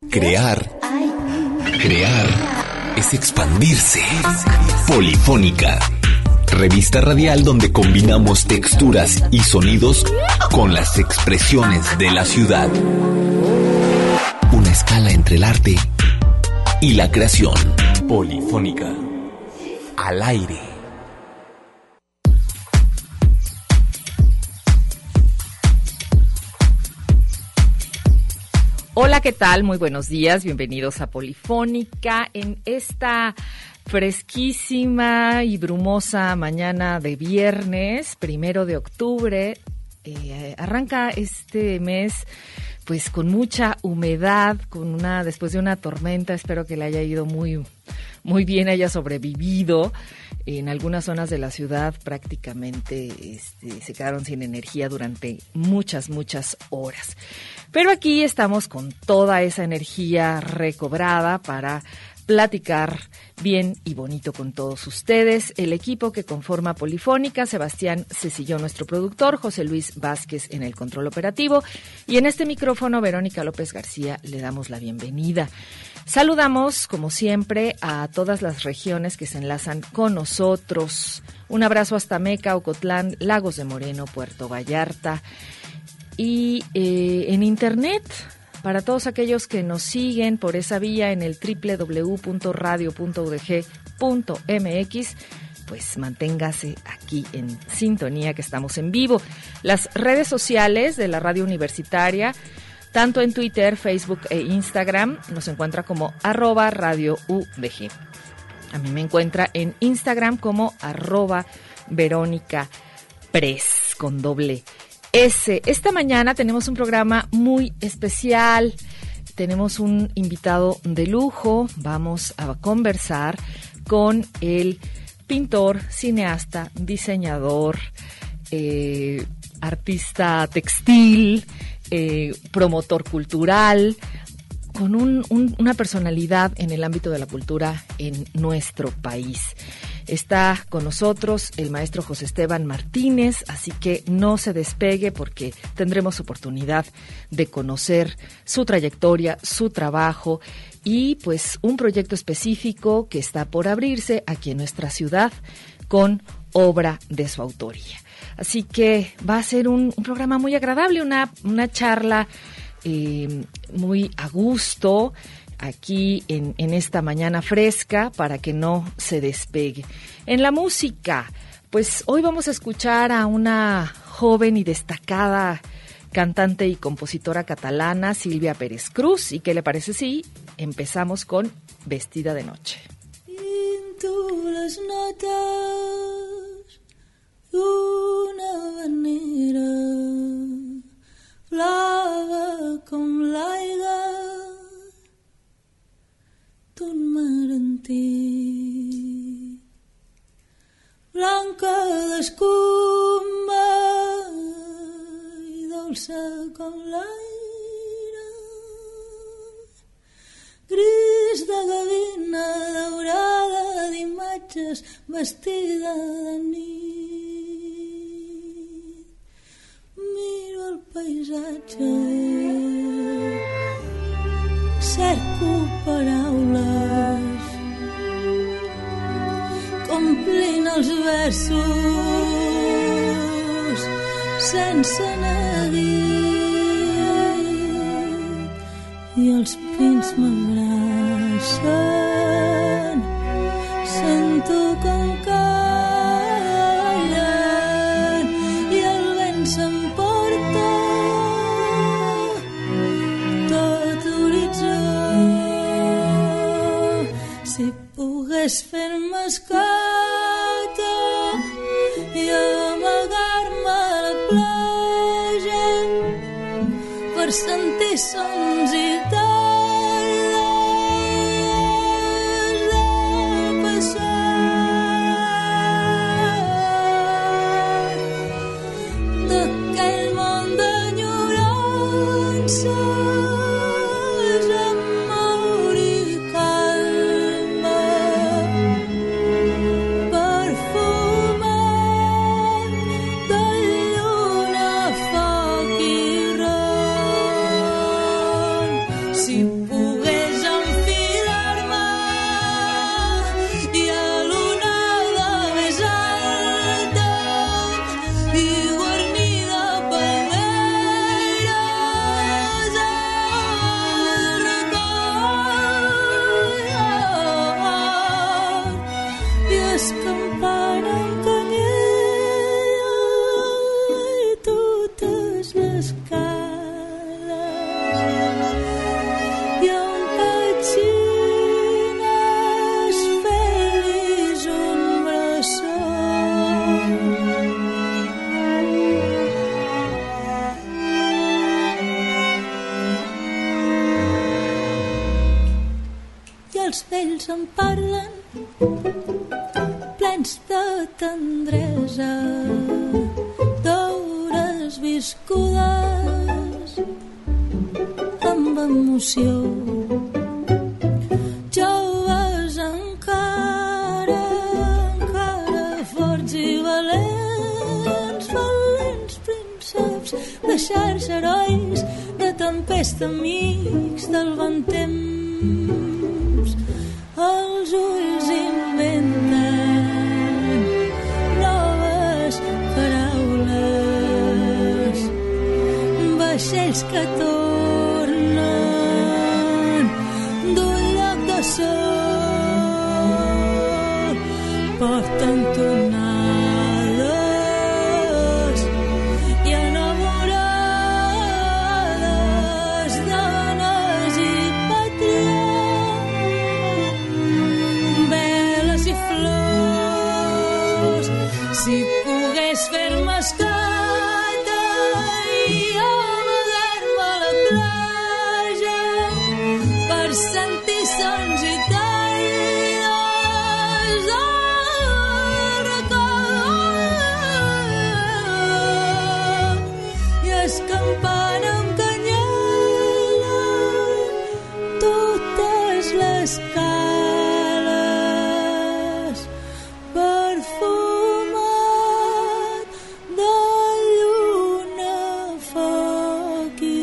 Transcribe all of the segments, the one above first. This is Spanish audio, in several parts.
Crear es expandirse. Polifónica, revista radial donde combinamos texturas y sonidos con las expresiones de la ciudad. Una escala entre el arte y la creación. Polifónica, al aire. Hola, ¿qué tal? Muy buenos días, bienvenidos a Polifónica en esta fresquísima y brumosa mañana de viernes, 1 de octubre. Arranca este mes pues con mucha humedad, después de una tormenta. Espero que le haya ido muy bien, haya sobrevivido. En algunas zonas de la ciudad prácticamente se quedaron sin energía durante muchas horas. Pero aquí estamos con toda esa energía recobrada para platicar bien y bonito con todos ustedes. El equipo que conforma Polifónica: Sebastián Cecillón, nuestro productor, José Luis Vázquez en el control operativo, y en este micrófono Verónica López García. Le damos la bienvenida. Saludamos, como siempre, a todas las regiones que se enlazan con nosotros. Un abrazo hasta Meca, Ocotlán, Lagos de Moreno, Puerto Vallarta. Y en internet, para todos aquellos que nos siguen por esa vía en el www.radio.udg.mx, pues manténgase aquí en sintonía, que estamos en vivo. Las redes sociales de la radio universitaria, tanto en Twitter, Facebook e Instagram, nos encuentra como @radioudg. A mí me encuentra en Instagram como @VerónicaPres con doble S. Esta mañana tenemos un programa muy especial. Tenemos un invitado de lujo. Vamos a conversar con el pintor, cineasta, diseñador, artista textil, promotor cultural, con una personalidad en el ámbito de la cultura en nuestro país. Está con nosotros el maestro José Esteban Martínez, así que no se despegue porque tendremos oportunidad de conocer su trayectoria, su trabajo y pues un proyecto específico que está por abrirse aquí en nuestra ciudad con obra de su autoría. Así que va a ser un programa muy agradable, una charla muy a gusto aquí en esta mañana fresca, para que no se despegue. En la música, pues hoy vamos a escuchar a una joven y destacada cantante y compositora catalana, Sílvia Pérez Cruz. ¿Y qué le parece si empezamos con Vestida de noche? Pinto les notes d'una manera blava com l'aigua d'un marantí, blanca d'escuma i dolça com l'aire, gris de gavina daurada d'imatges vestida de nit. Miro el paisatge, cerco paraules, complint els versos sense neguit, i els pins m'abracen, sento com callen i el vent s'emporta tot horitzó. Si pogués fer-me escata i amagar-me a la platja per sentir sons i tardes del passat, d'aquell món d'enyorança. els vells em parlen plens de tendresa, d'hores viscudes amb emoció. Joves encara forts i valents, valents prínceps de xarxa, herois de tempesta, amics del bon temps. Els ulls inventen noves paraules, vaixells que tornen d'un lloc de sol, porten tonades i enamorades, dones i pàtria, veles i flors. Si pogués fer-me escata i amagar-me a la platja per sentir sons i taires al record, i escampant amb canyella totes les cales, perfumat de lluna, foc i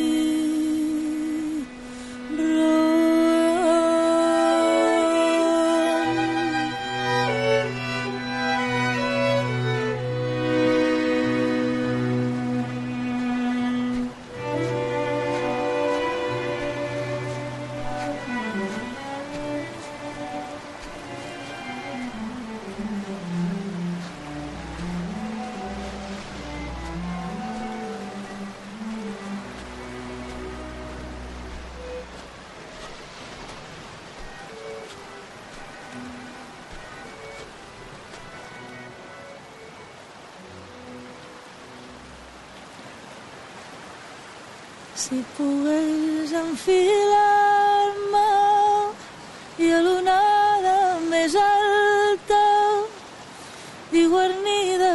si pogués enfilar-me i a l'onada més alta i guarnida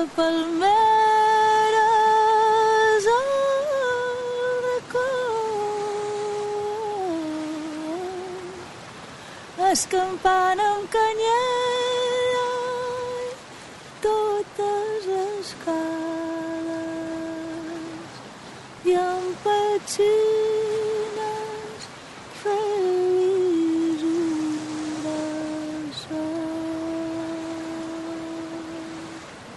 palmeres al record, escampant amb canyella totes les cales i amb petxines feliços braços.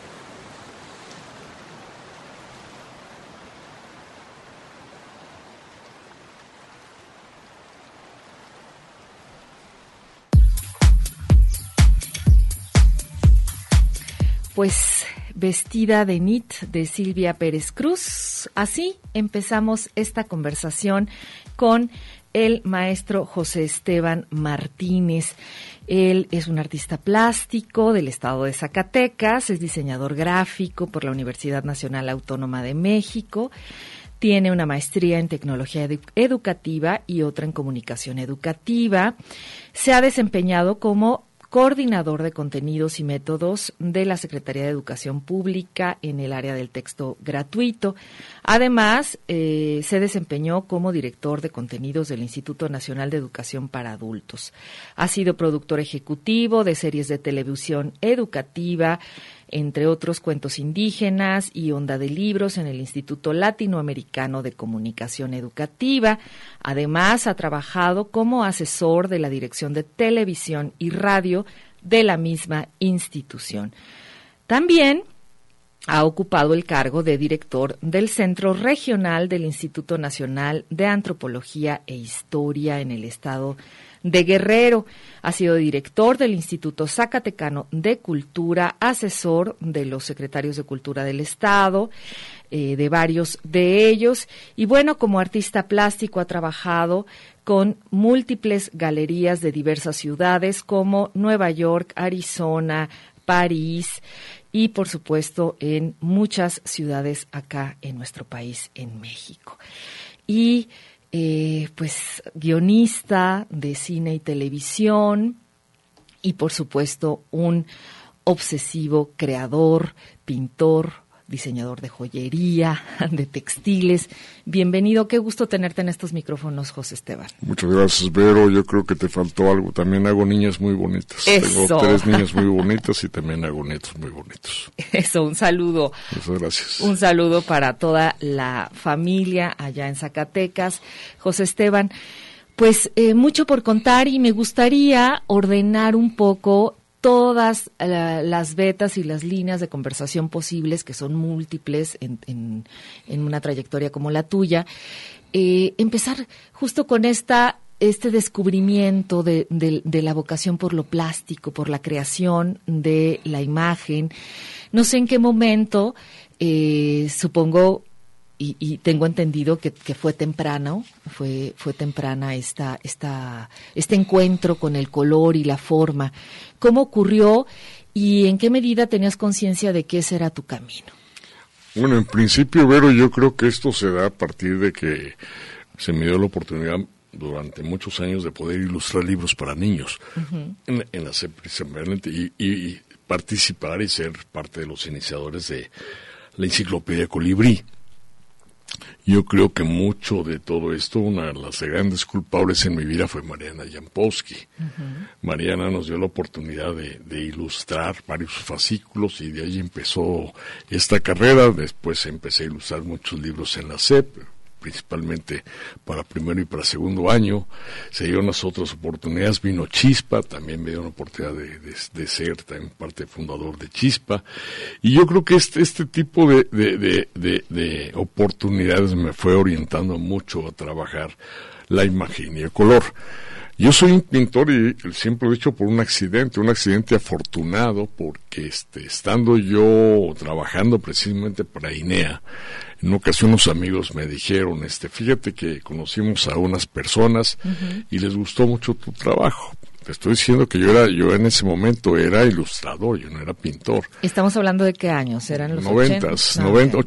Pues Vestida de Nit de Silvia Pérez Cruz. Así empezamos esta conversación con el maestro José Esteban Martínez. Él es un artista plástico del estado de Zacatecas, es diseñador gráfico por la Universidad Nacional Autónoma de México. Tiene una maestría en tecnología educativa y otra en comunicación educativa. Se ha desempeñado como coordinador de contenidos y métodos de la Secretaría de Educación Pública en el área del texto gratuito. Además, se desempeñó como director de contenidos del Instituto Nacional de Educación para Adultos. Ha sido productor ejecutivo de series de televisión educativa, entre otros Cuentos Indígenas y Onda de Libros en el Instituto Latinoamericano de Comunicación Educativa. Además, ha trabajado como asesor de la Dirección de Televisión y Radio de la misma institución. También ha ocupado el cargo de director del Centro Regional del Instituto Nacional de Antropología e Historia en el estado de Guerrero. Ha sido director del Instituto Zacatecano de Cultura, asesor de los secretarios de Cultura del Estado, de varios de ellos. Y bueno, como artista plástico ha trabajado con múltiples galerías de diversas ciudades como Nueva York, Arizona, París y, por supuesto, en muchas ciudades acá en nuestro país, en México. Y pues guionista de cine y televisión y por supuesto un obsesivo creador, pintor, diseñador de joyería, de textiles. Bienvenido, qué gusto tenerte en estos micrófonos, José Esteban. Muchas gracias, Vero. Yo creo que te faltó algo. También hago niñas muy bonitas. Eso. Tengo 3 niñas muy bonitas y también hago nietos muy bonitos. Eso, un saludo. Muchas gracias. Un saludo para toda la familia allá en Zacatecas. José Esteban, pues mucho por contar y me gustaría ordenar un poco todas las vetas y las líneas de conversación posibles, que son múltiples en una trayectoria como la tuya. Empezar justo con este descubrimiento de la vocación por lo plástico, por la creación de la imagen. No sé en qué momento, supongo, y tengo entendido que fue temprano, fue temprana este encuentro con el color y la forma. ¿Cómo ocurrió y en qué medida tenías conciencia de que ese era tu camino? Bueno, en principio, Vero, yo creo que esto se da a partir de que se me dio la oportunidad durante muchos años de poder ilustrar libros para niños en la SEP, precisamente, y participar y ser parte de los iniciadores de la enciclopedia Colibrí. Yo creo que mucho de todo esto, una de las grandes culpables en mi vida fue Mariana Jampowski. Mariana nos dio la oportunidad de ilustrar varios fascículos y de ahí empezó esta carrera. Después empecé a ilustrar muchos libros en la SEP, principalmente para primero y para segundo año. Se dieron las otras oportunidades, vino Chispa, también me dio una oportunidad de ser también parte fundador de Chispa, y yo creo que este tipo de oportunidades me fue orientando mucho a trabajar la imagen y el color. Yo soy un pintor y siempre lo he dicho por un accidente afortunado, porque estando yo trabajando precisamente para INEA, en una ocasión unos amigos me dijeron, fíjate que conocimos a unas personas y les gustó mucho tu trabajo. Te estoy diciendo que yo en ese momento era ilustrador, yo no era pintor. ¿Estamos hablando de qué años? ¿Eran los 80s,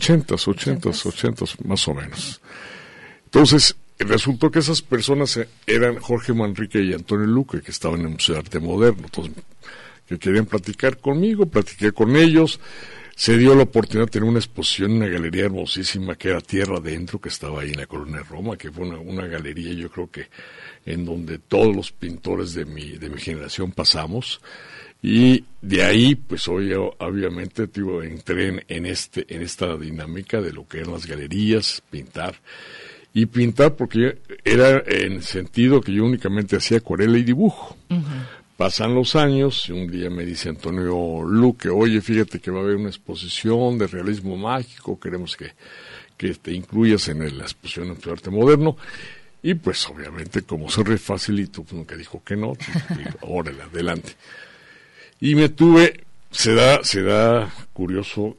80s, más o menos. Entonces, resultó que esas personas eran Jorge Manrique y Antonio Luque, que estaban en el Museo de Arte Moderno, entonces, que querían platicar conmigo, platiqué con ellos. Se dio la oportunidad de tener una exposición en una galería hermosísima que era Tierra Adentro, que estaba ahí en la Colonia Roma, que fue una galería, yo creo que en donde todos los pintores de mi generación pasamos. Y de ahí, pues hoy obviamente entré en esta dinámica de lo que eran las galerías, pintar. Y pintar porque era en el sentido que yo únicamente hacía acuarela y dibujo. Pasan los años y un día me dice Antonio Luque, oye, fíjate que va a haber una exposición de realismo mágico, queremos que te incluyas en la exposición de Museo de Arte Moderno. Y pues obviamente como soy re facilito, pues nunca dijo que no, órale, adelante. Y se da curioso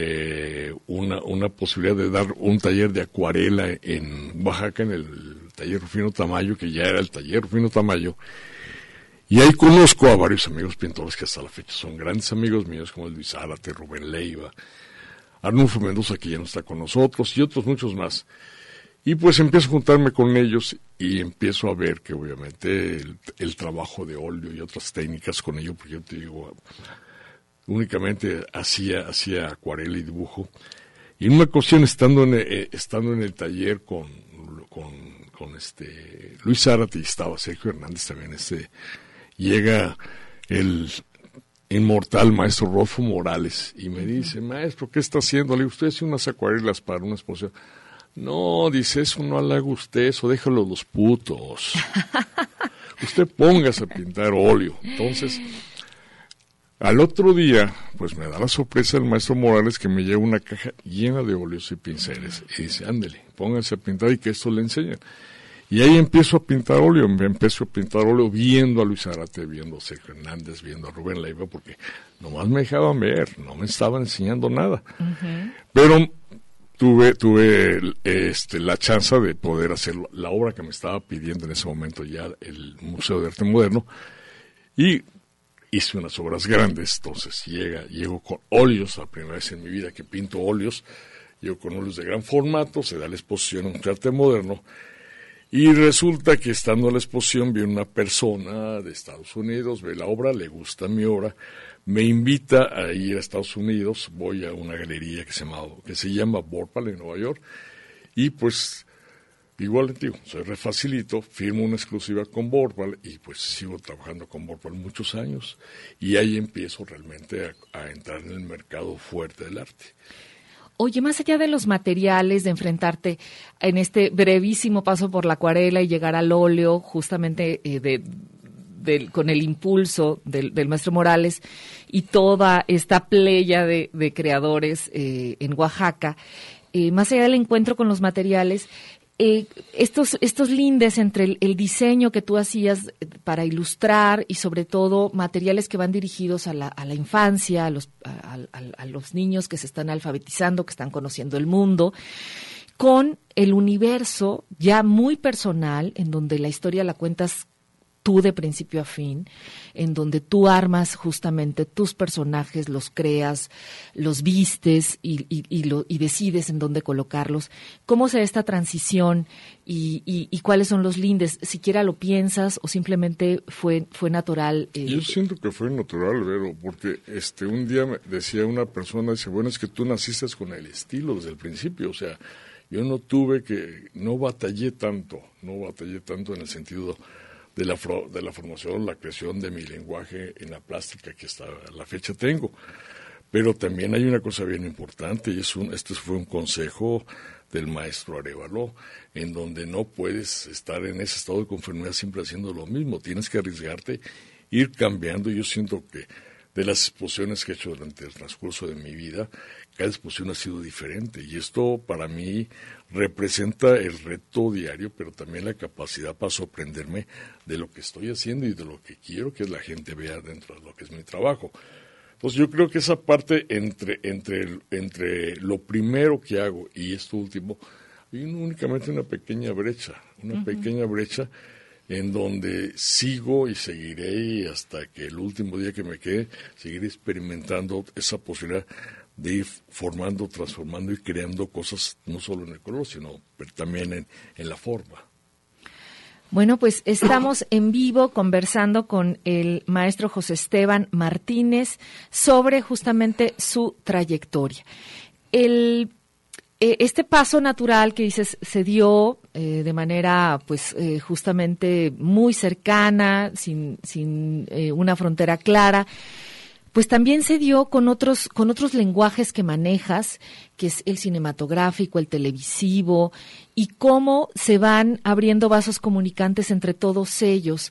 una posibilidad de dar un taller de acuarela en Oaxaca, en el taller Rufino Tamayo, que ya era el taller Rufino Tamayo. Y ahí conozco a varios amigos pintores que hasta la fecha son grandes amigos míos, como Luis Zárate, Rubén Leiva, Arnulfo Mendoza, que ya no está con nosotros, y otros muchos más. Y pues empiezo a juntarme con ellos y empiezo a ver que obviamente el trabajo de óleo y otras técnicas con ellos, porque yo te digo, únicamente hacía acuarela y dibujo. Y en una ocasión, estando en el taller con Luis Zárate, y estaba Sergio Hernández también, llega el inmortal maestro Rodolfo Morales y me dice, maestro, ¿qué está haciendo? Le digo, usted hace unas acuarelas para una exposición. No, dice, eso no le haga usted, eso déjalo los putos. Usted póngase a pintar óleo. Entonces, al otro día, pues me da la sorpresa el maestro Morales que me lleva una caja llena de óleos y pinceles. Y dice, ándele, póngase a pintar y que esto le enseñan. Y ahí empiezo a pintar óleo, viendo a Luis Zárate, viendo a Sergio Hernández, viendo a Rubén Leiva, porque nomás me dejaban ver, no me estaban enseñando nada. Pero tuve la chance de poder hacer la obra que me estaba pidiendo en ese momento ya el Museo de Arte Moderno, y hice unas obras grandes. Entonces llego con óleos, la primera vez en mi vida que pinto óleos, llego con óleos de gran formato, se da la exposición en Museo de Arte Moderno, Y resulta que estando en la exposición vi una persona de Estados Unidos, ve la obra, le gusta mi obra, me invita a ir a Estados Unidos, voy a una galería que se llama Borpal en Nueva York, y pues igual les digo, soy re facilito, firmo una exclusiva con Borpal y pues sigo trabajando con Borpal muchos años, y ahí empiezo realmente a entrar en el mercado fuerte del arte. Oye, más allá de los materiales, de enfrentarte en este brevísimo paso por la acuarela y llegar al óleo, justamente con el impulso del maestro Morales y toda esta playa de creadores en Oaxaca, más allá del encuentro con los materiales, estos lindes entre el diseño que tú hacías para ilustrar y sobre todo materiales que van dirigidos a la infancia, a los niños que se están alfabetizando, que están conociendo el mundo, con el universo ya muy personal, en donde la historia la cuentas tú de principio a fin, en donde tú armas justamente tus personajes, los creas, los vistes y decides en dónde colocarlos. ¿Cómo se da esta transición y cuáles son los lindes? ¿Siquiera lo piensas o simplemente fue natural? Yo siento que fue natural, Vero, porque un día me decía una persona, dice, bueno, es que tú naciste con el estilo desde el principio, o sea, yo no batallé tanto en el sentido de la formación, la creación de mi lenguaje en la plástica que hasta la fecha tengo. Pero también hay una cosa bien importante, y este fue un consejo del maestro Arévalo, en donde no puedes estar en ese estado de conformidad siempre haciendo lo mismo, tienes que arriesgarte, ir cambiando. Yo siento que de las exposiciones que he hecho durante el transcurso de mi vida, cada exposición ha sido diferente, y esto para mí representa el reto diario, pero también la capacidad para sorprenderme de lo que estoy haciendo y de lo que quiero que la gente vea dentro de lo que es mi trabajo. Entonces yo creo que esa parte entre lo primero que hago y esto último, hay únicamente una pequeña brecha, en donde sigo y seguiré, y hasta que el último día que me quede, seguiré experimentando esa posibilidad de ir formando, transformando y creando cosas, no solo en el color, sino pero también en la forma. Bueno, pues estamos en vivo conversando con el maestro José Esteban Martínez sobre justamente su trayectoria. Este paso natural que dices se dio de manera justamente muy cercana, sin una frontera clara, pues también se dio con otros lenguajes que manejas, que es el cinematográfico, el televisivo, y cómo se van abriendo vasos comunicantes entre todos ellos.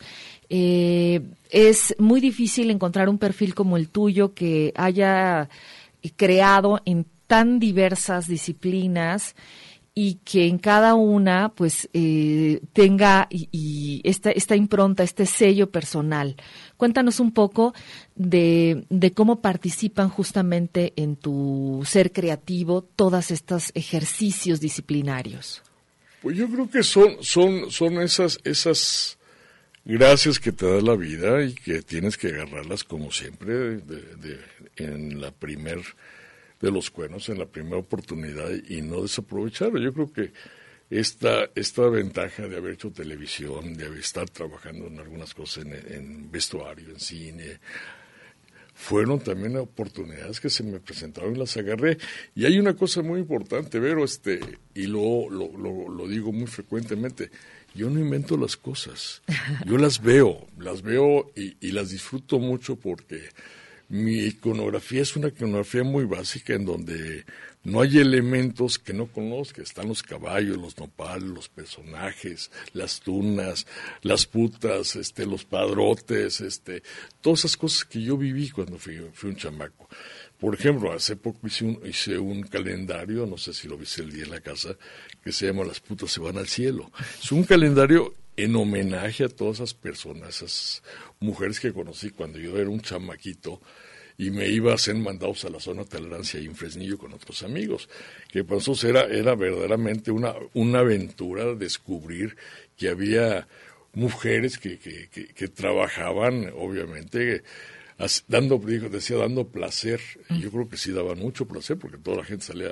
Es muy difícil encontrar un perfil como el tuyo que haya creado en tan diversas disciplinas y que en cada una pues tenga y esta impronta, este sello personal. Cuéntanos un poco de cómo participan justamente en tu ser creativo todos estos ejercicios disciplinarios. Pues yo creo que son esas gracias que te da la vida y que tienes que agarrarlas como siempre en la de los cuernos, en la primera oportunidad, y no desaprovecharlo. Yo creo que esta ventaja de haber hecho televisión, de estar trabajando en algunas cosas en vestuario, en cine, fueron también oportunidades que se me presentaron y las agarré. Y hay una cosa muy importante, Vero, y lo digo muy frecuentemente, yo no invento las cosas, yo las veo y las disfruto mucho, porque mi iconografía es una iconografía muy básica en donde no hay elementos que no conozca. Están los caballos, los nopales, los personajes, las tunas, las putas, los padrotes, todas esas cosas que yo viví cuando fui un chamaco. Por ejemplo, hace poco hice un calendario, no sé si lo viste el día en la casa, que se llama Las putas se van al cielo. Es un calendario en homenaje a todas esas personas, esas mujeres que conocí cuando yo era un chamaquito y me iba a hacer mandados a la zona de tolerancia y en Fresnillo con otros amigos, que para nosotros era verdaderamente una aventura descubrir que había mujeres que trabajaban, obviamente, dando placer. Y yo creo que sí daban mucho placer, porque toda la gente salía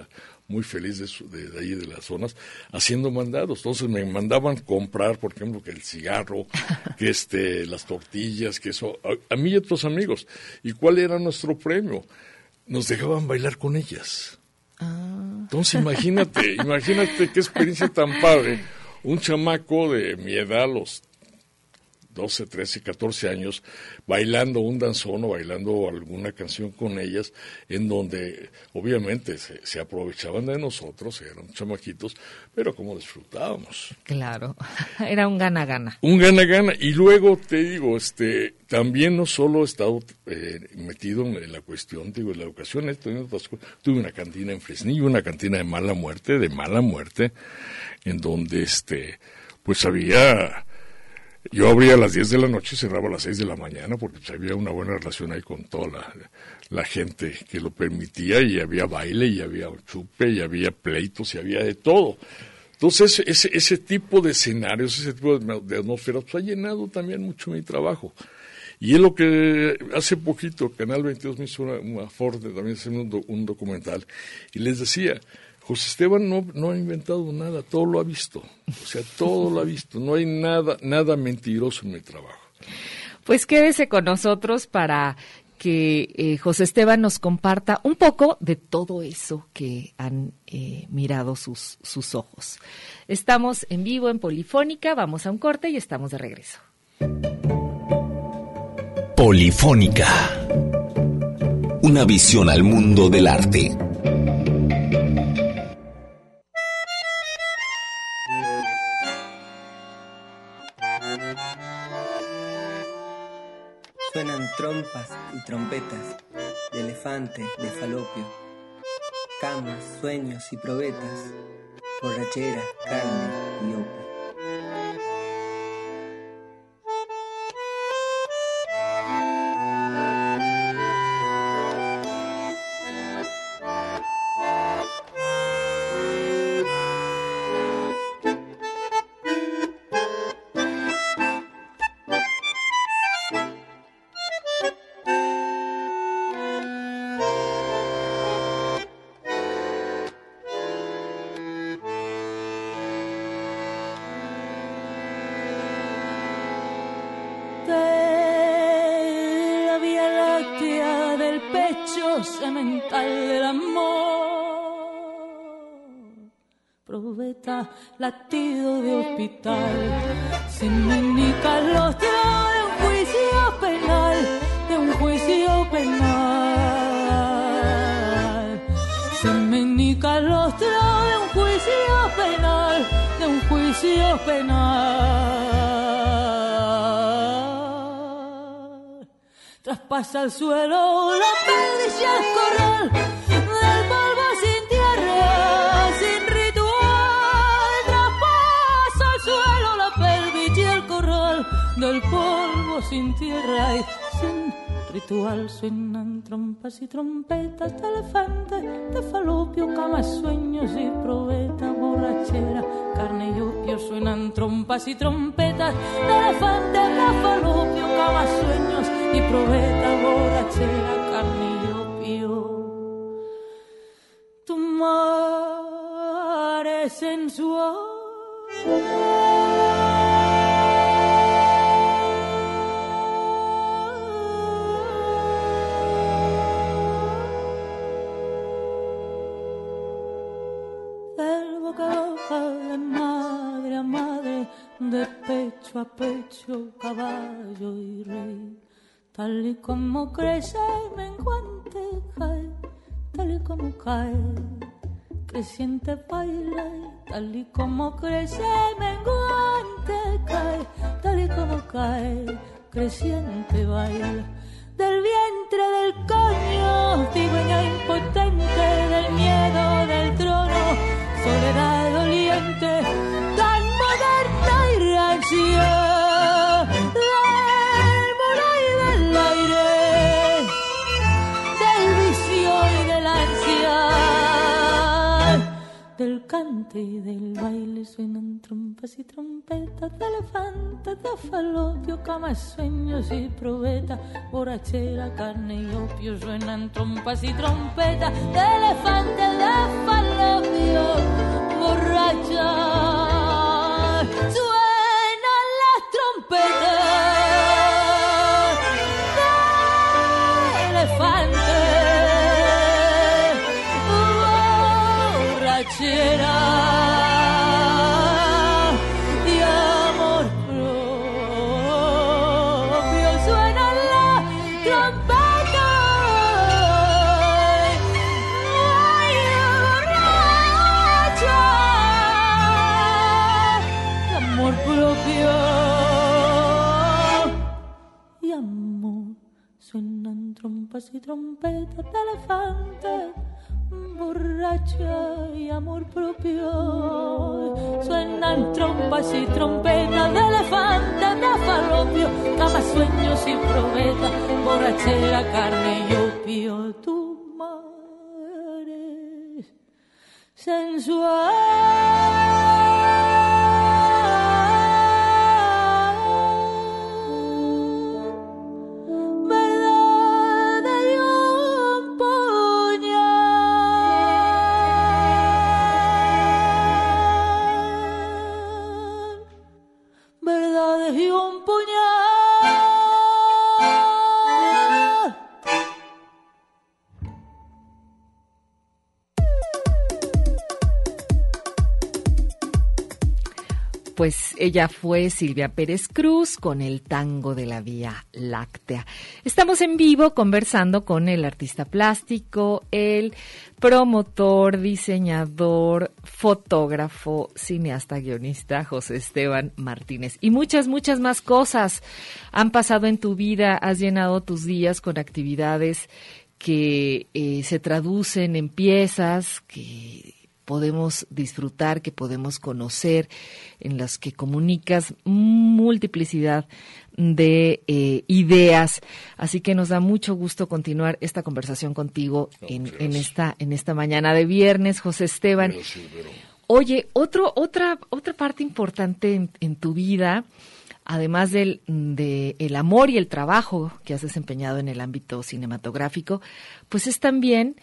muy feliz de ahí de las zonas, haciendo mandados. Entonces me mandaban comprar, por ejemplo, que el cigarro, que las tortillas, que eso, a mí y a otros amigos. ¿Y cuál era nuestro premio? Nos dejaban bailar con ellas. Entonces imagínate qué experiencia tan padre. Un chamaco de mi edad, los 12, 13, 14 años, bailando un danzón o bailando alguna canción con ellas, en donde obviamente se aprovechaban de nosotros, eran chamaquitos, pero como disfrutábamos. Claro, era un gana-gana. Un gana-gana. Y luego te digo, también no solo he estado metido en la cuestión, digo, en la educación, tuve una cantina en Fresnillo, una cantina de mala muerte, en donde pues había... Yo abría a las 10 de la noche y cerraba a las 6 de la mañana porque pues, había una buena relación ahí con toda la gente que lo permitía, y había baile, y había chupe, y había pleitos, y había de todo. Entonces ese tipo de escenarios, ese tipo de atmósferas pues, ha llenado también mucho mi trabajo. Y es lo que hace poquito Canal 22 me hizo una favor de también hacer un documental, y les decía... José Esteban no ha inventado nada, todo lo ha visto. O sea, todo lo ha visto. No hay nada mentiroso en mi trabajo. Pues quédese con nosotros para que José Esteban nos comparta un poco de todo eso que han mirado sus ojos. Estamos en vivo en Polifónica, vamos a un corte y estamos de regreso. Polifónica. Una visión al mundo del arte. Suenan trompas y trompetas de elefante, de falopio, camas, sueños y probetas, borrachera, carne y opio. Semental del amor, probeta, latido de hospital, sin ni calostro de un juicio penal, de un juicio penal, sin ni calostro de un juicio penal, de un juicio penal. Traspasa el suelo la perdicia al corral del polvo sin tierra, sin ritual. Traspasa el suelo la perdicia al corral del polvo sin tierra y sin ritual. Suenan trompas y trompetas de elefante, de falopio, camas, sueños y probeta, borrachera, carne y opio. Suenan trompas y trompetas de elefante, de falopio, camas, sueños y probeta, borrachera, carne y opio. Tu mar es sensual. De madre a madre, de pecho a pecho, caballo y rey, tal y como crece menguante cae, tal y como cae, creciente baila, tal y como crece menguante cae, tal y como cae, creciente baila. Del vientre del coño, cigüeña impotente, del miedo del trono, soledad doliente, tan moderna y rancia, del mono y del aire, del vicio y del ansia, del cante y del baile. Suenan trompas y trompetas de elefante, de falopio, cama, sueños y probeta, borrachera, carne y opio, suenan trompas y trompetas, de elefante, de falopio, borracha, suenan las trompetas, de elefante, borrachera. Trompas y trompetas de elefante, borracha y amor propio. Suenan trompas y trompetas de elefante, de falopio, cama, sueños y probeta, borrachera, carne y opio. Tu madre sensual. Pues ella fue Silvia Pérez Cruz con el tango de la Vía Láctea. Estamos en vivo conversando con el artista plástico, el promotor, diseñador, fotógrafo, cineasta, guionista, José Esteban Martínez. Y muchas más cosas han pasado en tu vida, has llenado tus días con actividades que se traducen en piezas, que podemos disfrutar, que podemos conocer, en las que comunicas multiplicidad de ideas. Así que nos da mucho gusto continuar esta conversación contigo en esta mañana de viernes, José Esteban. Oye, otra parte importante en tu vida, además del el amor y el trabajo que has desempeñado en el ámbito cinematográfico, pues es también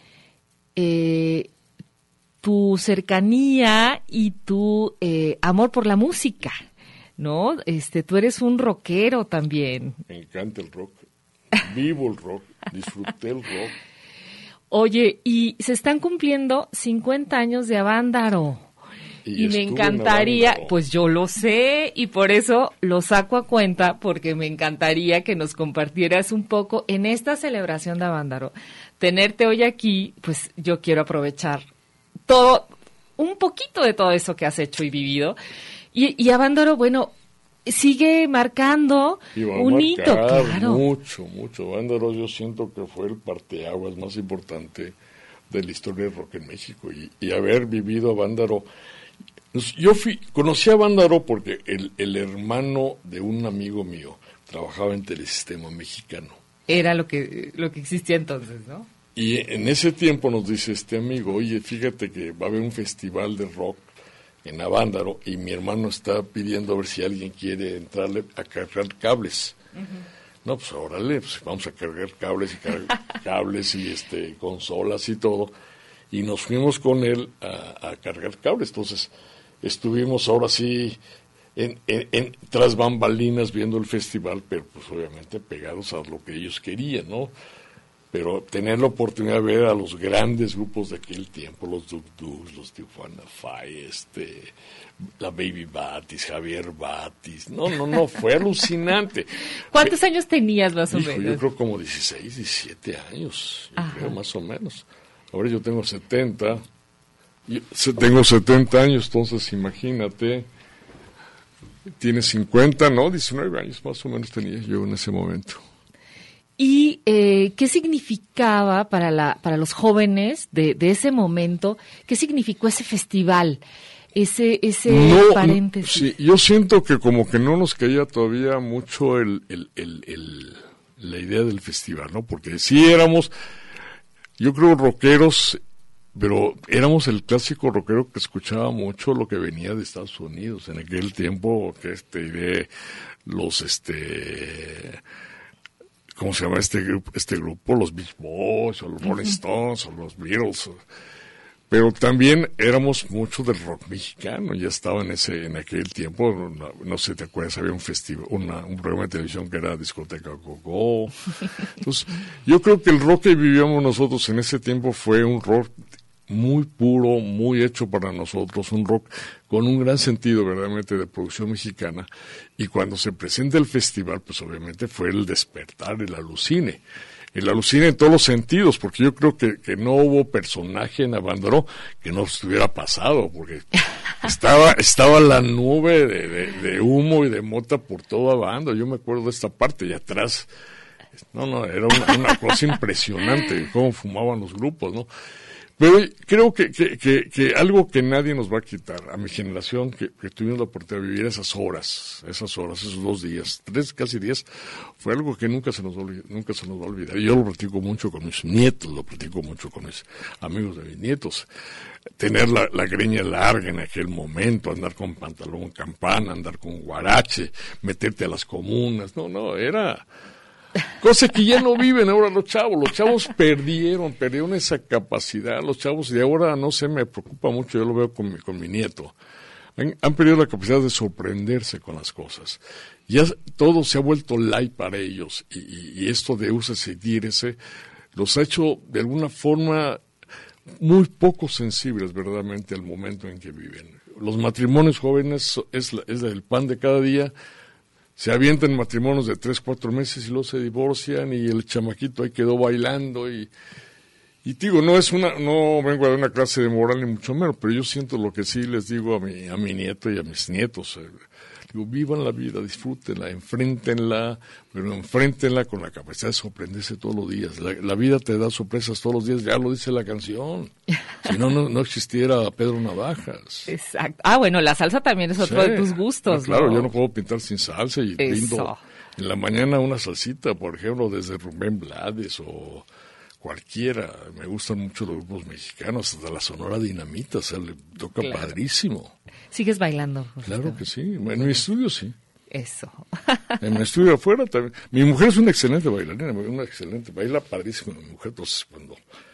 tu cercanía y tu amor por la música, ¿no? Tú eres un rockero también. Me encanta el rock, vivo el rock, disfruté el rock. Oye, y se están cumpliendo 50 años de Avándaro. Y me encantaría, pues yo lo sé, y por eso lo saco a cuenta, porque me encantaría que nos compartieras un poco en esta celebración de Avándaro. Tenerte hoy aquí, pues yo quiero aprovechar todo, un poquito de todo eso que has hecho y vivido. Y Avándaro, bueno, sigue marcando un hito, claro. Mucho. Avándaro yo siento que fue el parteaguas más importante de la historia del rock en México. Y haber vivido Avándaro. Yo conocí a Avándaro porque el hermano de un amigo mío trabajaba en Telesistema Mexicano. Era lo que existía entonces, ¿no? Y en ese tiempo nos dice este amigo, oye, fíjate que va a haber un festival de rock en Avándaro y mi hermano está pidiendo a ver si alguien quiere entrarle a cargar cables. Uh-huh. No, pues órale, pues vamos a cargar cables y consolas y todo. Y nos fuimos con él a cargar cables. Entonces estuvimos ahora sí en tras bambalinas viendo el festival, pero pues obviamente pegados a lo que ellos querían, ¿no? Pero tener la oportunidad de ver a los grandes grupos de aquel tiempo, los Duk Duk, los Tijuana Five, la Baby Batis, Javier Batis, no, fue alucinante. ¿Cuántos años tenías más o menos? Yo creo como 16, 17 años, yo creo más o menos. Ahora yo tengo 70, años, entonces imagínate, tiene 50, ¿no? 19 años más o menos tenía yo en ese momento. ¿Y qué significaba para los jóvenes de ese momento? ¿Qué significó ese festival? Ese paréntesis. Sí, yo siento que como que no nos caía todavía mucho la idea del festival, ¿no? Porque sí éramos, yo creo, rockeros pero éramos el clásico rockero que escuchaba mucho lo que venía de Estados Unidos en aquel tiempo, que de los ¿cómo se llama este grupo? Los Beach Boys, o los Rolling Stones, o los Beatles. Pero también éramos mucho del rock mexicano, ya estaba en aquel tiempo, no sé si te acuerdas, había un festival, un programa de televisión que era Discoteca Go-Go. Entonces, yo creo que el rock que vivíamos nosotros en ese tiempo fue un rock muy puro, muy hecho para nosotros, un rock con un gran sentido verdaderamente de producción mexicana. Y cuando se presenta el festival, pues obviamente fue el despertar, el alucine en todos los sentidos, porque yo creo que no hubo personaje en Avándaro que no estuviera pasado, porque estaba la nube de humo y de mota por toda Avándaro. Yo me acuerdo de esta parte, y atrás, era una cosa impresionante, cómo fumaban los grupos, ¿no? Pero creo que algo que nadie nos va a quitar, a mi generación, que tuvimos la oportunidad de vivir esas horas, esos 2 días, 3 casi días, fue algo que nunca se nos va a olvidar. Y yo lo platico mucho con mis nietos, lo platico mucho con mis amigos de mis nietos. Tener la greña larga en aquel momento, andar con pantalón campana, andar con guarache, meterte a las comunas, era... Cosa que ya no viven ahora los chavos perdieron esa capacidad, los chavos de ahora, no sé, me preocupa mucho, yo lo veo con mi nieto, han perdido la capacidad de sorprenderse con las cosas, ya todo se ha vuelto light para ellos, y esto de úsese y tírese, los ha hecho de alguna forma muy poco sensibles verdaderamente al momento en que viven. Los matrimonios jóvenes es el pan de cada día. Se avientan matrimonios de 3, 4 meses y luego se divorcian, y el chamaquito ahí quedó bailando, y digo, no vengo a dar una clase de moral ni mucho menos, pero yo siento lo que sí les digo a mi nieto y a mis nietos. Digo, vivan la vida, disfrútenla, enfréntenla, pero enfréntenla con la capacidad de sorprenderse todos los días. La vida te da sorpresas todos los días, ya lo dice la canción. Si no existiera Pedro Navajas. Exacto. Bueno, la salsa también es otro de tus gustos, claro, ¿no? yo no puedo pintar sin salsa, y brindo en la mañana una salsita, por ejemplo, desde Rubén Blades o cualquiera. Me gustan mucho los grupos mexicanos, hasta la Sonora Dinamita, le toca padrísimo. ¿Sigues bailando? Claro que sí, en mi estudio sí. Eso. En mi estudio afuera también. Mi mujer es una excelente bailarina, baila padrísimo mi mujer, entonces cuando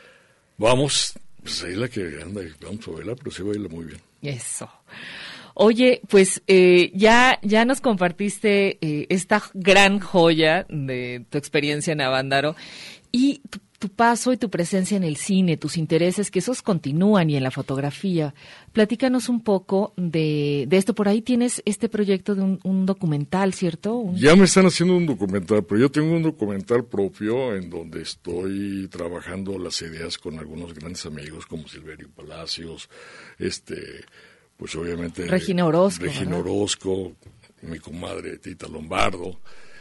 vamos, pues ahí la que anda, vamos a bailar, pero sí baila muy bien. Eso. Oye, pues ya nos compartiste esta gran joya de tu experiencia en Avándaro, y tu paso y tu presencia en el cine, tus intereses, que esos continúan, y en la fotografía. Platícanos un poco de esto. Por ahí tienes este proyecto de un documental, ¿cierto? Ya me están haciendo un documental, pero yo tengo un documental propio en donde estoy trabajando las ideas con algunos grandes amigos como Silverio Palacios, pues obviamente Regina Orozco, mi comadre Tita Lombardo.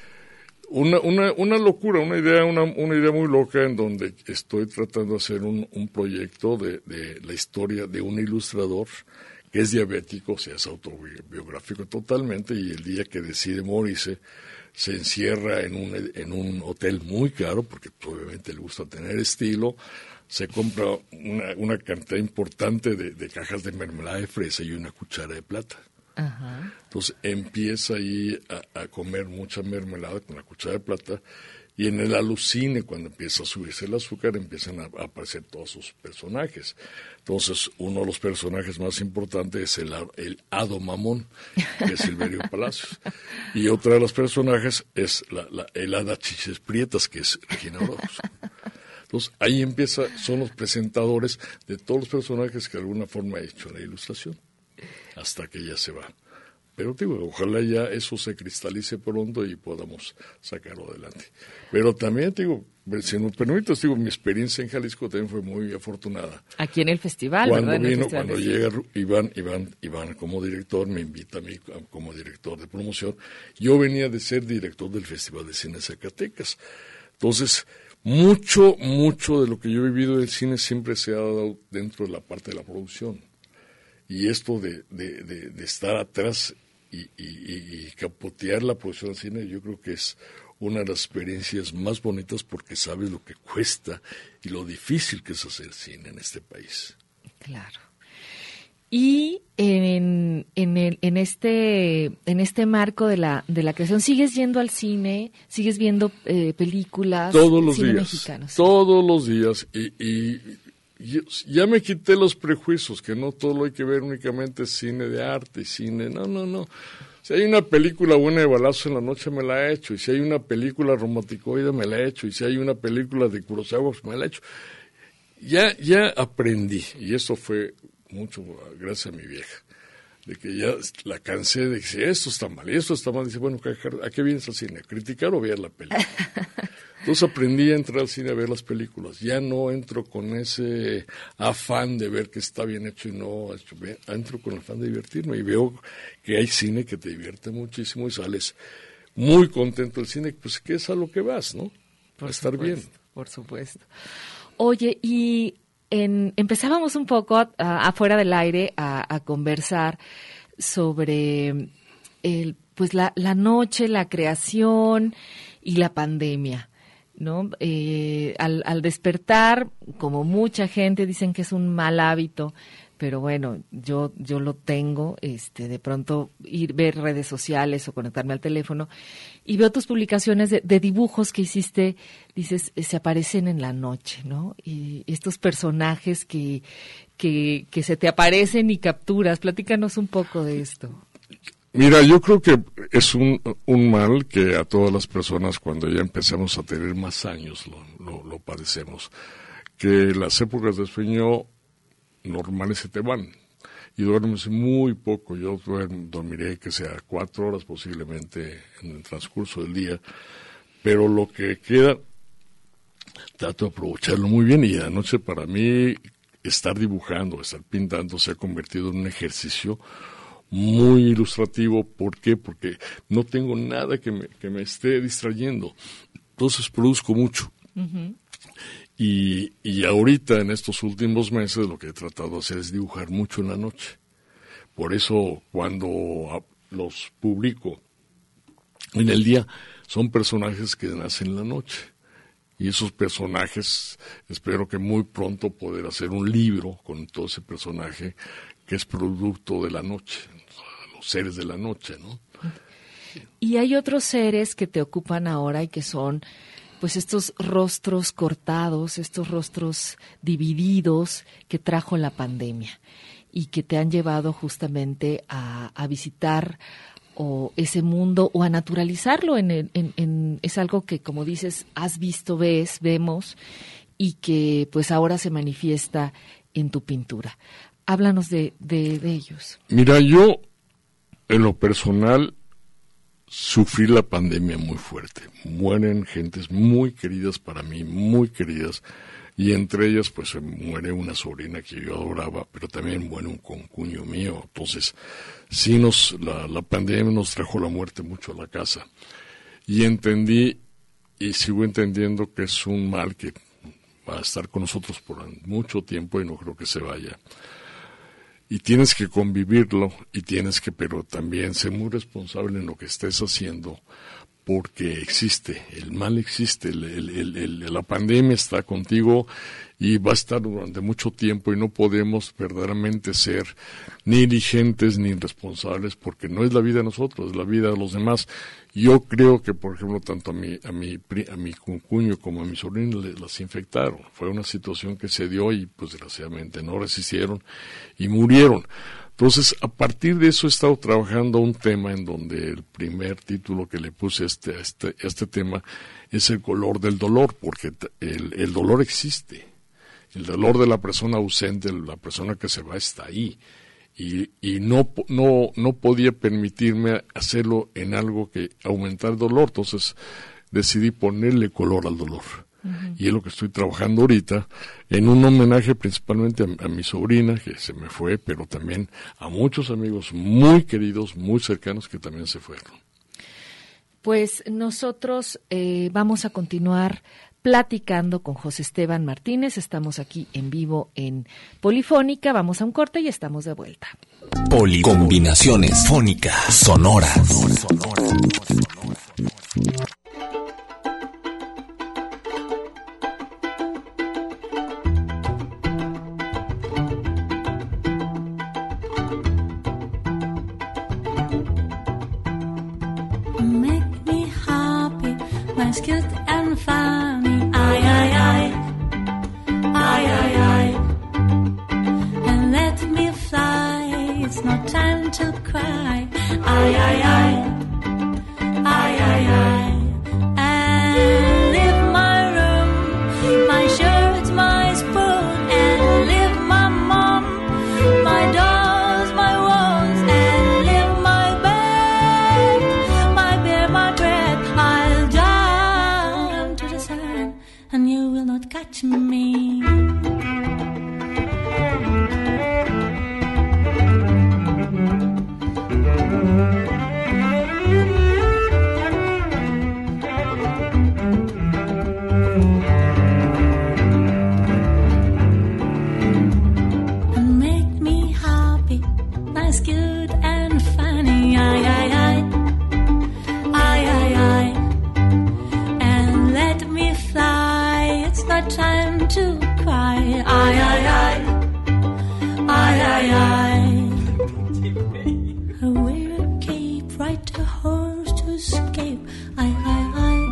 Una locura, una idea muy loca, en donde estoy tratando de hacer un proyecto de la historia de un ilustrador que es diabético, o sea, es autobiográfico totalmente, y el día que decide morirse se encierra en un hotel muy caro, porque obviamente le gusta tener estilo, se compra una cantidad importante de cajas de mermelada de fresa y una cuchara de plata. Ajá. Entonces empieza ahí a comer mucha mermelada con la cuchara de plata, y en el alucine, cuando empieza a subirse el azúcar, empiezan a aparecer todos sus personajes. Entonces, uno de los personajes más importantes es el Hado Mamón, que es Silverio Palacios. Y otra de los personajes es el Hada Chiches Prietas, que es Regina Orozco. Entonces, ahí son los presentadores de todos los personajes que de alguna forma ha hecho la ilustración, hasta que ella se va. Pero digo, ojalá ya eso se cristalice pronto y podamos sacarlo adelante. Pero también digo, si me permites, mi experiencia en Jalisco también fue muy afortunada. Aquí en el festival, ¿verdad? Cuando llega Iván como director, me invita a mí como director de promoción. Yo venía de ser director del Festival de Cine Zacatecas. Entonces, mucho de lo que yo he vivido del cine siempre se ha dado dentro de la parte de la producción. Y esto de estar atrás y capotear la producción del cine, yo creo que es una de las experiencias más bonitas porque sabes lo que cuesta y lo difícil que es hacer cine en este país. Claro. Y en este marco de la creación, ¿sigues yendo al cine? ¿Sigues viendo películas? Todos los cine días. Mexicanos? Todos los días. Y ya me quité los prejuicios, que no todo lo hay que ver únicamente cine de arte y cine. No. Si hay una película buena de balazos en la noche, me la he hecho. Y si hay una película romanticoide, me la he hecho. Y si hay una película de Kurosawa, pues me la he hecho. Ya aprendí, y eso fue mucho gracias a mi vieja, de que ya la cansé de que si esto está mal y esto está mal, dice, bueno, ¿a qué vienes al cine? ¿A criticar o ver la película? Entonces aprendí a entrar al cine a ver las películas. Ya no entro con ese afán de ver que está bien hecho y no hecho bien. Entro con el afán de divertirme y veo que hay cine que te divierte muchísimo y sales muy contento del cine, pues que es a lo que vas, ¿no? Para estar bien. Por supuesto. Oye, y empezábamos un poco afuera del aire a conversar sobre la noche, la creación y la pandemia, ¿no? Al despertar, como mucha gente dicen que es un mal hábito, pero bueno, yo lo tengo, de pronto ver redes sociales o conectarme al teléfono y veo tus publicaciones de dibujos que hiciste, dices, se aparecen en la noche, ¿no? Y estos personajes que se te aparecen y capturas, platícanos un poco de esto. Mira, yo creo que es un mal que a todas las personas cuando ya empezamos a tener más años lo padecemos, que las épocas de sueño normales se te van y duermes muy poco. Yo dormiré que sea 4 horas posiblemente en el transcurso del día, pero lo que queda trato de aprovecharlo muy bien, y de anoche para mí estar dibujando, estar pintando se ha convertido en un ejercicio muy ilustrativo. ¿Por qué? Porque no tengo nada que me esté distrayendo, entonces produzco mucho. Uh-huh. Y ahorita, en estos últimos meses, lo que he tratado de hacer es dibujar mucho en la noche. Por eso, cuando los publico en el día, son personajes que nacen en la noche. Y esos personajes, espero que muy pronto poder hacer un libro con todo ese personaje que es producto de la noche, los seres de la noche, ¿no? Y hay otros seres que te ocupan ahora y que son pues estos rostros cortados, estos rostros divididos que trajo la pandemia y que te han llevado justamente a visitar ese mundo o a naturalizarlo es algo que, como dices, has visto, vemos y que pues ahora se manifiesta en tu pintura. Háblanos de ellos. Mira, yo en lo personal sufrí la pandemia muy fuerte. Mueren gentes muy queridas para mí, muy queridas, y entre ellas pues muere una sobrina que yo adoraba, pero también muere un concuño mío. Entonces sí la pandemia nos trajo la muerte mucho a la casa, y entendí y sigo entendiendo que es un mal que va a estar con nosotros por mucho tiempo y no creo que se vaya. Y tienes que convivirlo pero también ser muy responsable en lo que estés haciendo, porque existe, el mal existe, la pandemia está contigo y va a estar durante mucho tiempo, y no podemos verdaderamente ser ni dirigentes ni irresponsables, porque no es la vida de nosotros, es la vida de los demás. Yo creo que, por ejemplo, tanto a mi concuño como a mi sobrino las infectaron. Fue una situación que se dio y pues desgraciadamente no resistieron y murieron. Entonces, a partir de eso he estado trabajando un tema en donde el primer título que le puse a este tema es el color del dolor, porque el dolor existe. El dolor de la persona ausente, la persona que se va, está ahí. Y no podía permitirme hacerlo en algo que aumentar el dolor. Entonces decidí ponerle color al dolor. Uh-huh. Y es lo que estoy trabajando ahorita, en un homenaje principalmente a mi sobrina, que se me fue, pero también a muchos amigos muy queridos, muy cercanos, que también se fueron. Pues nosotros vamos a continuar platicando con José Esteban Martínez. Estamos aquí en vivo en Polifónica. Vamos a un corte y estamos de vuelta. Policombinaciones fónicas sonoras. Make me happy, mas cute and funny. Ay, ay, ay. Ay, ay, ay. And let me fly. It's no time to cry. Ay, ay, ay. Ay, ay, ay. And leave my room, my shirt, my spoon, and leave my mom, my dolls, my walls, and leave my bed, my beer, my bread. I'll jump to the sun, and you will not catch me. And make me happy, nice, good, and funny. Ay, ay, ay. Ay, ay, ay. And let me fly. It's not time to cry. Ay, ay, ay. Ay, ay, ay. I wear a cape, ride a horse to escape. Ay, ay, ay.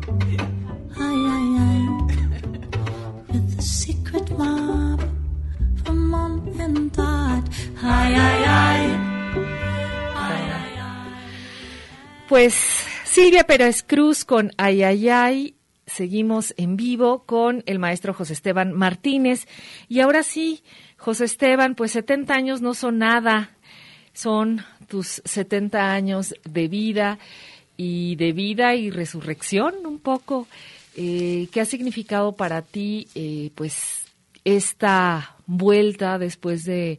Ay, ay, ay. With a secret map from mom and dad. Ay, ay, ay. Ay, ay, ay. Pues Silvia Pérez Cruz con Ay, ay, ay. Seguimos en vivo con el maestro José Esteban Martínez. Y ahora sí, José Esteban, pues 70 años no son nada. Son tus 70 años de vida y resurrección un poco. ¿Qué ha significado para ti pues esta vuelta después de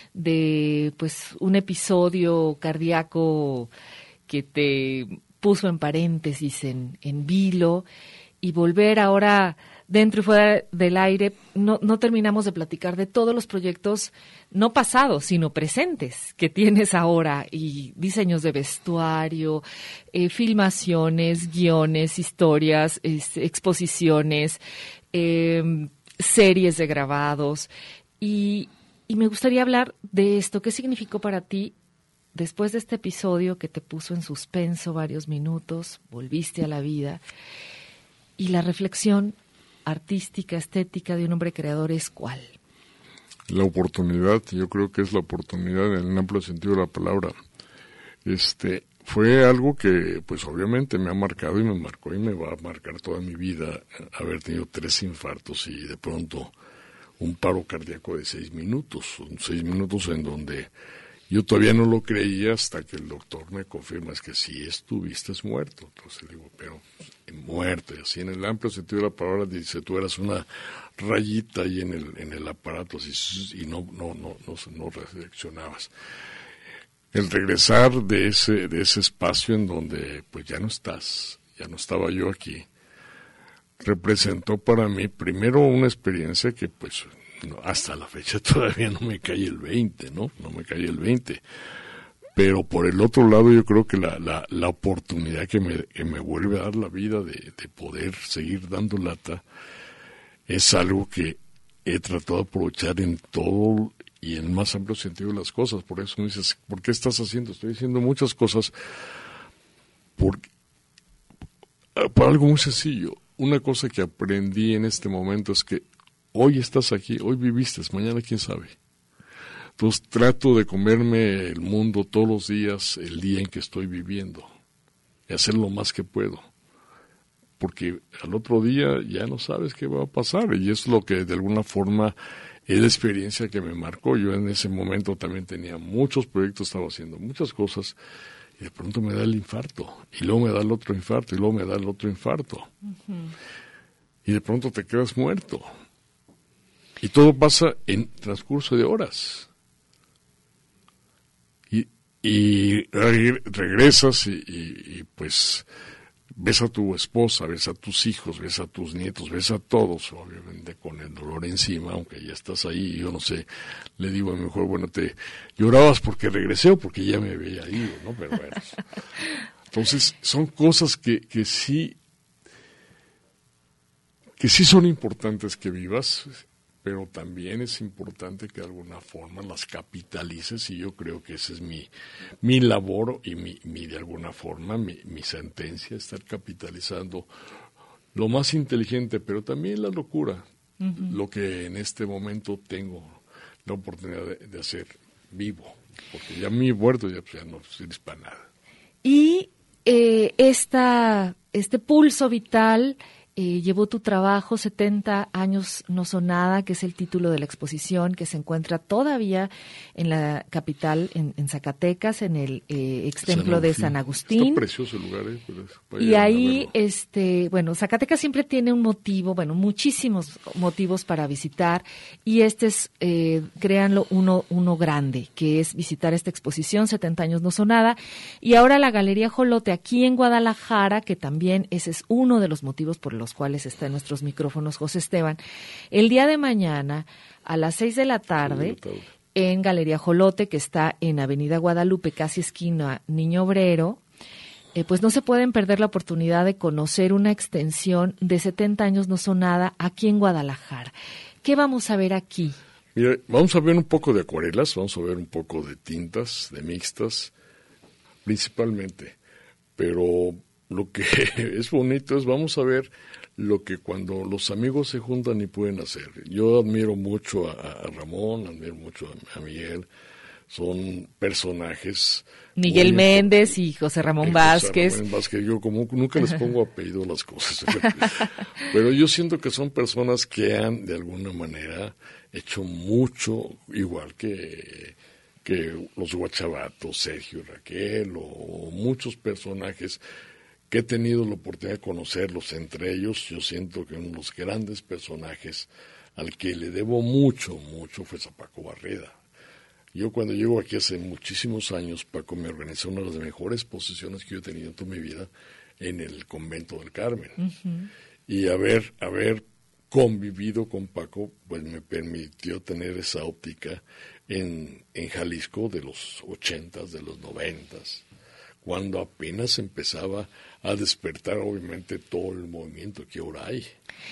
pues un episodio cardíaco que te puso en paréntesis en vilo, y volver ahora dentro y fuera del aire? No terminamos de platicar de todos los proyectos, no pasados, sino presentes, que tienes ahora, y diseños de vestuario, filmaciones, guiones, historias, exposiciones, series de grabados. Y me gustaría hablar de esto. ¿Qué significó para ti después de este episodio que te puso en suspenso varios minutos? Volviste a la vida. Y la reflexión artística, estética de un hombre creador es ¿cuál? La oportunidad, yo creo que es la oportunidad en el amplio sentido de la palabra. Fue algo que, pues obviamente me ha marcado y me marcó y me va a marcar toda mi vida, haber tenido 3 infartos y de pronto un paro cardíaco de 6 minutos, 6 minutos en donde yo todavía no lo creía hasta que el doctor me confirma, es que sí estuviste muerto. Entonces le digo, pero muerto, y así en el amplio sentido de la palabra, dice, tú eras una rayita ahí en el aparato, así, y no reaccionabas. El regresar de ese espacio en donde pues ya no estaba yo aquí, representó para mí primero una experiencia que pues hasta la fecha todavía no me cae el 20, ¿no? No me cae el 20. Pero por el otro lado yo creo que la oportunidad que me vuelve a dar la vida de poder seguir dando lata es algo que he tratado de aprovechar en todo y en más amplio sentido de las cosas. Por eso me dices, ¿por qué estás haciendo? Estoy haciendo muchas cosas por algo muy sencillo. Una cosa que aprendí en este momento es que hoy estás aquí, hoy viviste, mañana quién sabe. Entonces trato de comerme el mundo todos los días, el día en que estoy viviendo, y hacer lo más que puedo. Porque al otro día ya no sabes qué va a pasar, y es lo que de alguna forma es la experiencia que me marcó. Yo en ese momento también tenía muchos proyectos, estaba haciendo muchas cosas, y de pronto me da el infarto, y luego me da el otro infarto, y luego me da el otro infarto. Uh-huh. Y de pronto te quedas muerto. Y todo pasa en transcurso de horas. Y regresas y pues ves a tu esposa, ves a tus hijos, ves a tus nietos, ves a todos, obviamente con el dolor encima, aunque ya estás ahí, yo no sé, le digo a mi mujer, bueno, te llorabas porque regresé o porque ya me había ido, ¿no? Pero bueno. Entonces, son cosas que sí son importantes que vivas, pero también es importante que de alguna forma las capitalices, y yo creo que esa es mi labor y mi de alguna forma, mi sentencia, estar capitalizando lo más inteligente, pero también la locura, lo que en este momento tengo la oportunidad de hacer vivo, porque ya mi muerto ya no sirve para nada. Y este pulso vital llevó tu trabajo 70 años no son nada, que es el título de la exposición que se encuentra todavía en la capital, en Zacatecas, en el ex templo de San Agustín. Está precioso el lugar, y ahí, bueno, Zacatecas siempre tiene un motivo, bueno, muchísimos motivos para visitar, y este es, créanlo, uno grande, que es visitar esta exposición, 70 años no son nada, y ahora la Galería Ajolote aquí en Guadalajara, que también ese es uno de los motivos por los cuales está en nuestros micrófonos José Esteban, el día de mañana a las 6 de la tarde, en Galería Ajolote, que está en Avenida Guadalupe, casi esquina Niño Obrero, pues no se pueden perder la oportunidad de conocer una extensión de 70 años no son nada aquí en Guadalajara. ¿Qué vamos a ver aquí? Mira, vamos a ver un poco de acuarelas, vamos a ver un poco de tintas, de mixtas, principalmente, pero lo que es bonito es, vamos a ver lo que cuando los amigos se juntan y pueden hacer. Yo admiro mucho a Ramón, admiro mucho a Miguel, son personajes. Miguel Méndez y José Ramón Vázquez. Ramón Vázquez. Yo como nunca les pongo apellido a las cosas, pero yo siento que son personas que han de alguna manera hecho mucho, igual que los Guachabatos, Sergio y Raquel, o muchos personajes que he tenido la oportunidad de conocerlos. Entre ellos, yo siento que uno de los grandes personajes al que le debo mucho fue a Paco Barreda. Yo cuando llego aquí hace muchísimos años, Paco me organizó una de las mejores posiciones que yo he tenido en toda mi vida en el Convento del Carmen. Uh-huh. Y haber convivido con Paco, pues me permitió tener esa óptica en Jalisco de los 80s, de los 90s, cuando apenas empezaba a despertar, obviamente, todo el movimiento que ahora hay.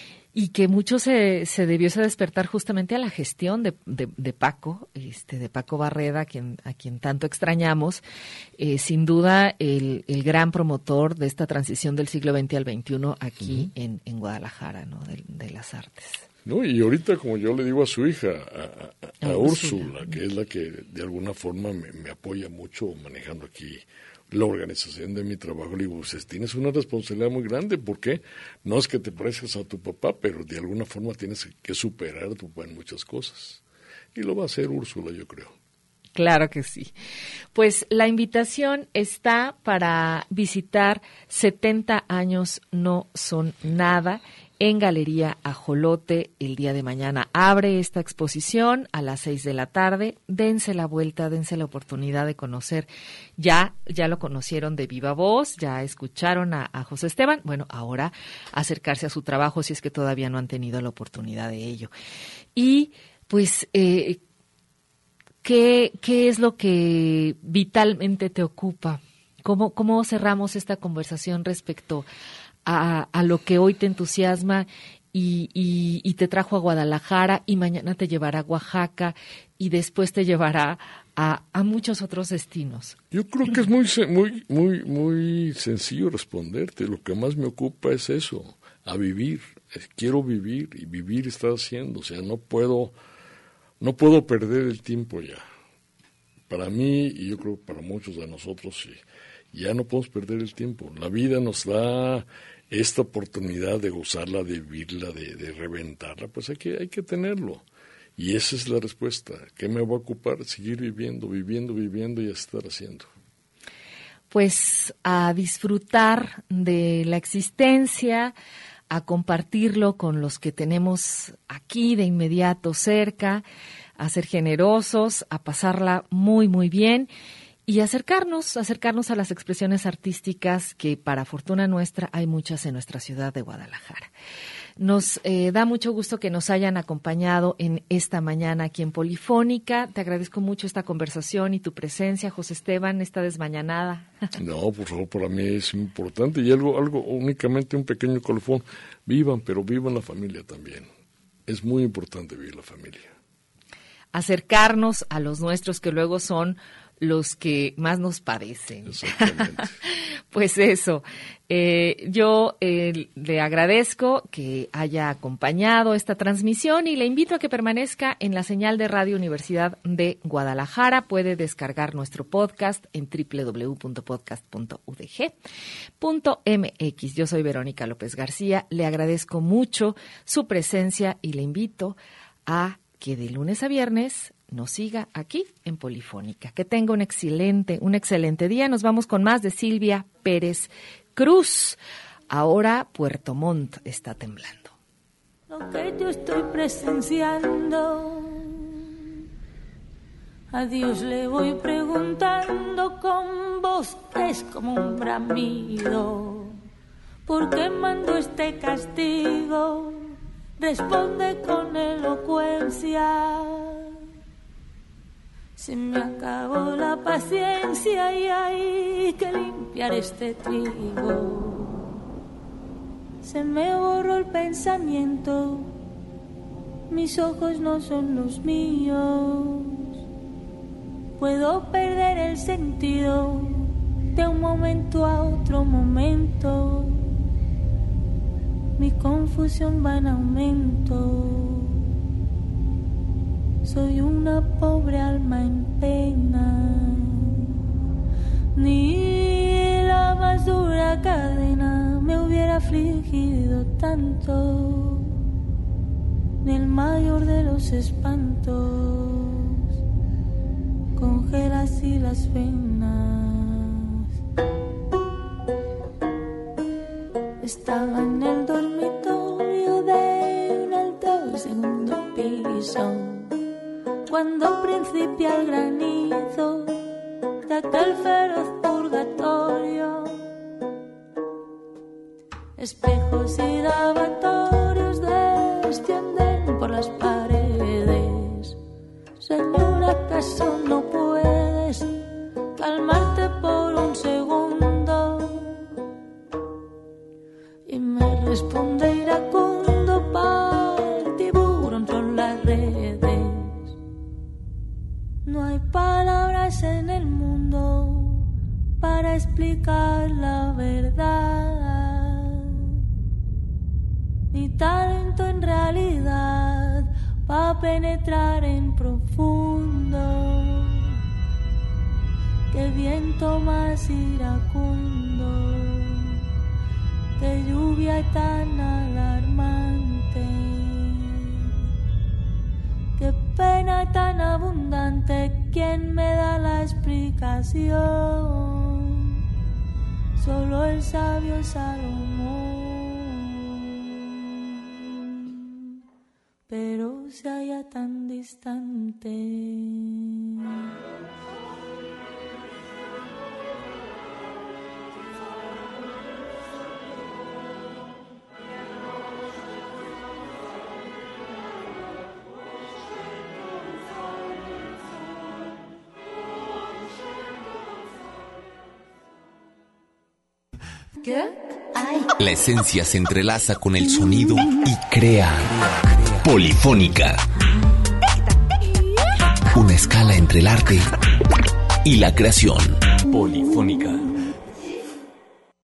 Y que mucho se debió ese despertar justamente a la gestión de Paco, de Paco Barreda, a quien tanto extrañamos, sin duda el gran promotor de esta transición del siglo XX al XXI aquí en Guadalajara, ¿no? de las artes. No, y ahorita, como yo le digo a su hija, a Úrsula, que es la que de alguna forma me apoya mucho manejando aquí la organización de mi trabajo, le digo, pues tienes una responsabilidad muy grande, porque no es que te parezcas a tu papá, pero de alguna forma tienes que superar a tu papá en muchas cosas. Y lo va a hacer Úrsula, yo creo. Claro que sí. Pues la invitación está para visitar 70 años no son nada en Galería Ajolote el día de mañana. Abre esta exposición a las 6 de la tarde. Dense la vuelta, dense la oportunidad de conocer. Ya lo conocieron de viva voz, ya escucharon a José Esteban. Bueno, ahora acercarse a su trabajo si es que todavía no han tenido la oportunidad de ello. Y pues, ¿qué es lo que vitalmente te ocupa? ¿Cómo cerramos esta conversación respecto a lo que hoy te entusiasma y te trajo a Guadalajara, y mañana te llevará a Oaxaca y después te llevará a muchos otros destinos? Yo creo que es muy sencillo responderte. Lo que más me ocupa es eso, a vivir. Quiero vivir, y vivir está haciendo. O sea, no puedo perder el tiempo ya. Para mí, y yo creo que para muchos de nosotros, sí, ya no podemos perder el tiempo. La vida nos da esta oportunidad de gozarla, de vivirla, de reventarla, pues hay que tenerlo. Y esa es la respuesta. ¿Qué me va a ocupar? Seguir viviendo y estar haciendo. Pues a disfrutar de la existencia, a compartirlo con los que tenemos aquí de inmediato cerca, a ser generosos, a pasarla muy, muy bien. y acercarnos a las expresiones artísticas que, para fortuna nuestra, hay muchas en nuestra ciudad de Guadalajara. Nos da mucho gusto que nos hayan acompañado en esta mañana aquí en Polifónica. Te agradezco mucho esta conversación y tu presencia, José Esteban, esta desmañanada. No, por favor, para mí es importante. Y algo únicamente un pequeño colofón. Vivan, pero vivan la familia también. Es muy importante vivir la familia. Acercarnos a los nuestros, que luego son los que más nos padecen. Exactamente. Pues eso, yo le agradezco que haya acompañado esta transmisión y le invito a que permanezca en la señal de Radio Universidad de Guadalajara. Puede descargar nuestro podcast en www.podcast.udg.mx. Yo soy Verónica López García, le agradezco mucho su presencia y le invito a que de lunes a viernes nos siga aquí en Polifónica. Que tenga un excelente día. Nos vamos con más de Silvia Pérez Cruz. Ahora Puerto Montt está temblando. Lo que yo estoy presenciando, a Dios le voy preguntando con voz que es como un bramido. ¿Por qué mando este castigo? Responde con elocuencia. Se me acabó la paciencia y hay que limpiar este trigo. Se me borró el pensamiento, mis ojos no son los míos. Puedo perder el sentido de un momento a otro momento. Mi confusión va en aumento. Soy una pobre alma en pena. Ni la más dura cadena me hubiera afligido tanto, ni el mayor de los espantos congela así las venas. Estaba en el dormitorio de un alto segundo piso cuando principia el granizo de aquel feroz purgatorio. Espejos y lavatorios descienden por las paredes. Señora, ¿acaso no puedes calmarte por un segundo? Y me responde iracundo, pa'l tiburón son las redes. No hay palabras en el mundo para explicar la verdad, ni talento en realidad para penetrar en profundo. Qué viento más iracundo, qué lluvia tan alarmante, qué pena tan abundante. ¿Quién me da la explicación? Solo el sabio Salomón, pero se halla tan distante. La esencia se entrelaza con el sonido y crea Polifónica. Una escala entre el arte y la creación. Polifónica.